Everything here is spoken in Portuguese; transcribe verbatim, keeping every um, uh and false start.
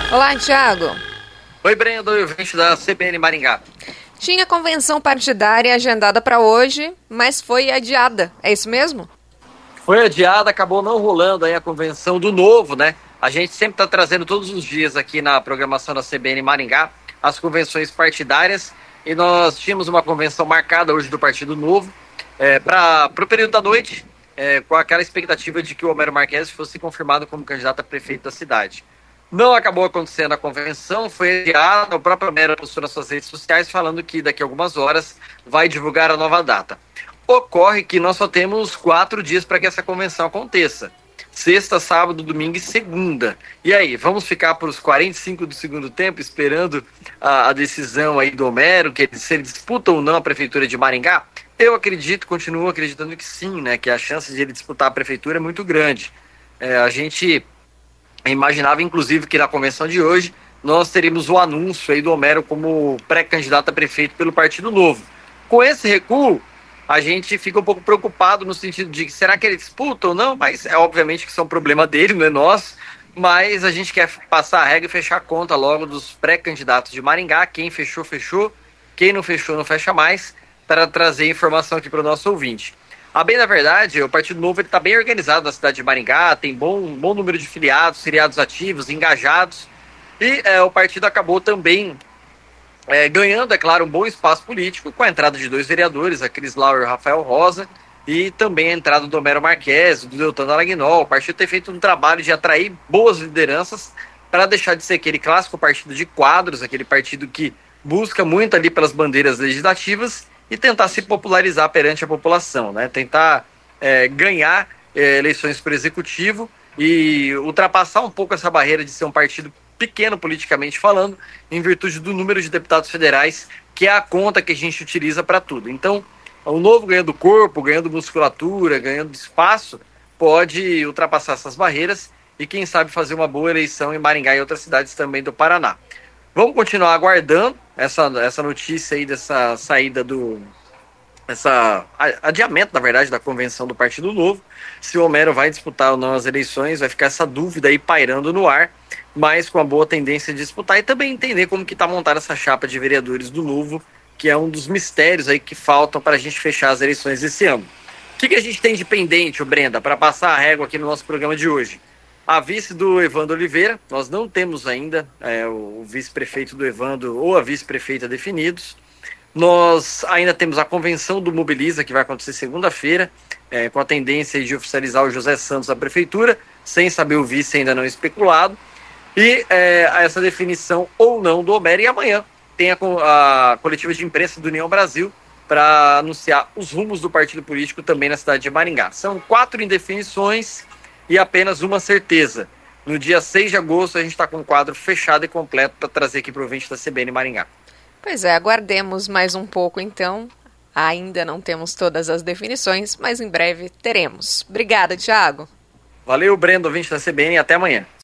Olá, Thiago. Oi, Brenda, ouvinte da C B N Maringá. Tinha convenção partidária agendada para hoje, mas foi adiada. É isso mesmo? Foi adiada, acabou não rolando aí a convenção do Novo, né? A gente sempre está trazendo todos os dias aqui na programação da C B N Maringá as convenções partidárias, e nós tínhamos uma convenção marcada hoje do Partido Novo é, para o período da noite, é, com aquela expectativa de que o Homero Marques fosse confirmado como candidato a prefeito da cidade. Não acabou acontecendo a convenção, foi adiada. O próprio Homero postou nas suas redes sociais falando que daqui a algumas horas vai divulgar a nova data. Ocorre que nós só temos quatro dias para que essa convenção aconteça. Sexta, sábado, domingo e segunda. E aí, vamos ficar por os quarenta e cinco do segundo tempo esperando a, a decisão aí do Homero, que ele, se ele disputa ou não a prefeitura de Maringá? Eu acredito, continuo acreditando que sim, né? Que a chance de ele disputar a prefeitura é muito grande. É, a gente imaginava, inclusive, que na convenção de hoje nós teríamos o anúncio aí do Homero como pré-candidato a prefeito pelo Partido Novo. Com esse recuo, a gente fica um pouco preocupado no sentido de será que ele disputa ou não? Mas é obviamente que isso é um problema dele, não é nosso. Mas a gente quer passar a regra e fechar a conta logo dos pré-candidatos de Maringá. Quem fechou, fechou. Quem não fechou, não fecha mais, para trazer informação aqui para o nosso ouvinte. A bem da verdade, o Partido Novo está bem organizado na cidade de Maringá, tem bom, um bom número de filiados, filiados ativos, engajados, e é, o partido acabou também é, ganhando, é claro, um bom espaço político com a entrada de dois vereadores, a Cris Lau e o Rafael Rosa, e também a entrada do Homero Marques, do Deltan Dallagnol. O partido tem feito um trabalho de atrair boas lideranças para deixar de ser aquele clássico partido de quadros, aquele partido que busca muito ali pelas bandeiras legislativas, e tentar se popularizar perante a população, né? Tentar é, ganhar é, eleições para o executivo e ultrapassar um pouco essa barreira de ser um partido pequeno politicamente falando, em virtude do número de deputados federais, que é a conta que a gente utiliza para tudo. Então, o Novo ganhando corpo, ganhando musculatura, ganhando espaço, pode ultrapassar essas barreiras e, quem sabe, fazer uma boa eleição em Maringá e outras cidades também do Paraná. Vamos continuar aguardando essa, essa notícia aí dessa saída do... essa adiamento, na verdade, da convenção do Partido Novo. Se o Homero vai disputar ou não as eleições, vai ficar essa dúvida aí pairando no ar, mas com a boa tendência de disputar, e também entender como que está montada essa chapa de vereadores do Novo, que é um dos mistérios aí que faltam para a gente fechar as eleições esse ano. O que, que a gente tem de pendente, Brenda, para passar a régua aqui no nosso programa de hoje? A vice do Evandro Oliveira, nós não temos ainda é, o vice-prefeito do Evandro ou a vice-prefeita definidos. Nós ainda temos a convenção do Mobiliza, que vai acontecer segunda-feira, é, com a tendência de oficializar o José Santos da prefeitura, sem saber o vice ainda não especulado. E é, essa definição ou não do Homero. E amanhã tem a, a coletiva de imprensa do União Brasil para anunciar os rumos do partido político também na cidade de Maringá. São quatro indefinições e apenas uma certeza. No dia seis de agosto a gente está com um quadro fechado e completo para trazer aqui para o ouvinte da C B N Maringá. Pois é, aguardemos mais um pouco então. Ainda não temos todas as definições, mas em breve teremos. Obrigada, Thiago. Valeu, Brenda, ouvinte da C B N, e até amanhã.